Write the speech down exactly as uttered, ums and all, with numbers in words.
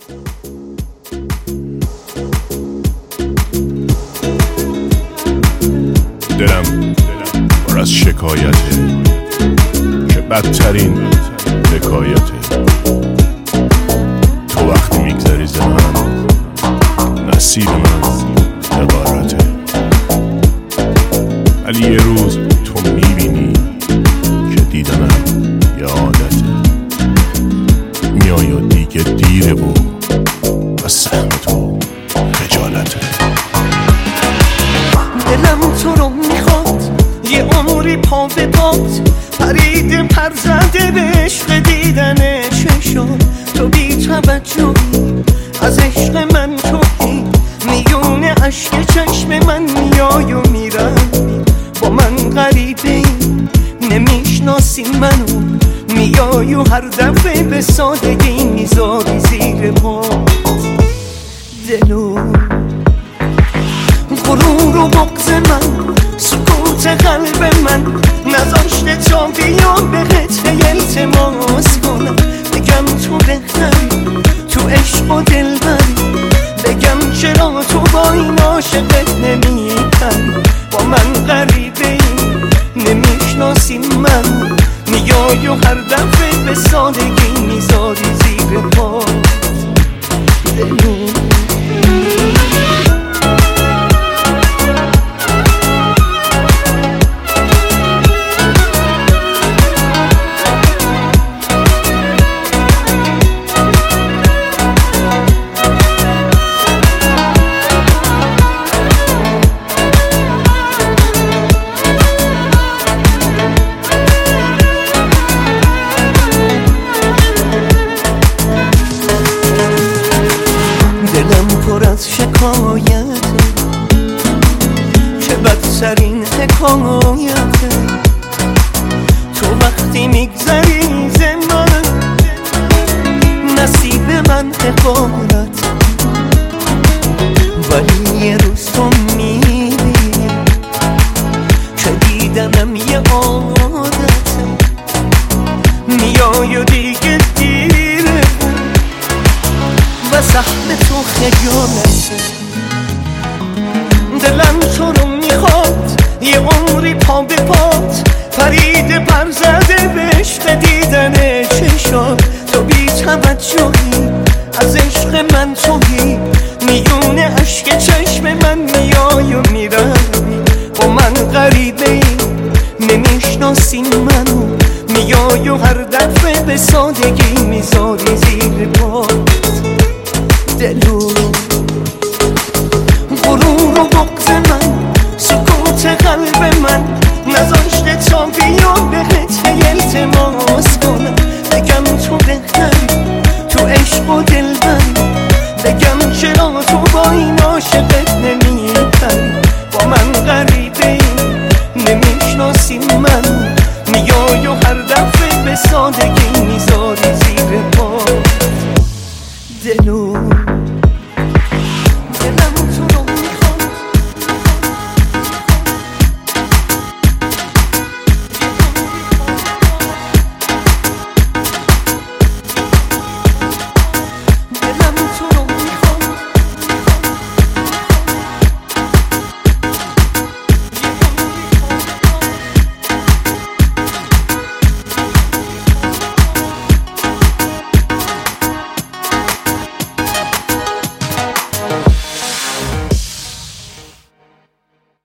دلم پر از شکایته که بدترین حکایته. تو وقتی میگذری ز من نصیب من حقارته، ولی یه روز تو میبینی که دیدنم یه عادته. میای و دیگه دیره و از سهم تو خجالته. دلم تو رو میخواد یه عمری پا به پات، پرید پر زده به عشق دیدن چشم تو، بی توجهی از عشق من تویی، میونه عشق چشم من میای و میروی، با من غریبه نمیشناسی منو، میای و هر دفعه به سادگی میذاری زیر پات دلو. غرور و بغض من، سکوت قلب من، نذاشته تا بیام بهت التماس کنم، بگم تو بهتری، تو عشق و دلبری، بگم چرا تو با این عاشقت نمی‌کنی، با من غریبه ای نمیشناسی من، میای و هر دفعه به سادگی میذاری زیر پات دلو. دلم پر از شکایته که بدترین حکایته. تو وقتی میگذری ز من نصیب من حقارت، ولی یه روز تو میبینی که دیدنم یه عادته، میای و دیگه دیره و سهم تو خجالته. دلم تو رو میخواد یه عمری پا به پات، پرید پر زده به عشق دیدن چشات تو، بی توجهی از عشق من تویی، میونه عشق چشم من میای و میروی، با من غریبه ای نمیشناسی منو، میای و هر دفعه به سادگی میذاری زیر پات دلو. غرور و بغض من، سکوت قلب من، نذاشته تا بیام بهت التماس کنم، بگم تو بهتری، تو عشق و دلبری، بگم چرا تو با این عاشقت نمی‌کنی، با من غریبه ای نمیشناسی من، میای و هر دفعه به سادگی میذاری زیر پات دلو.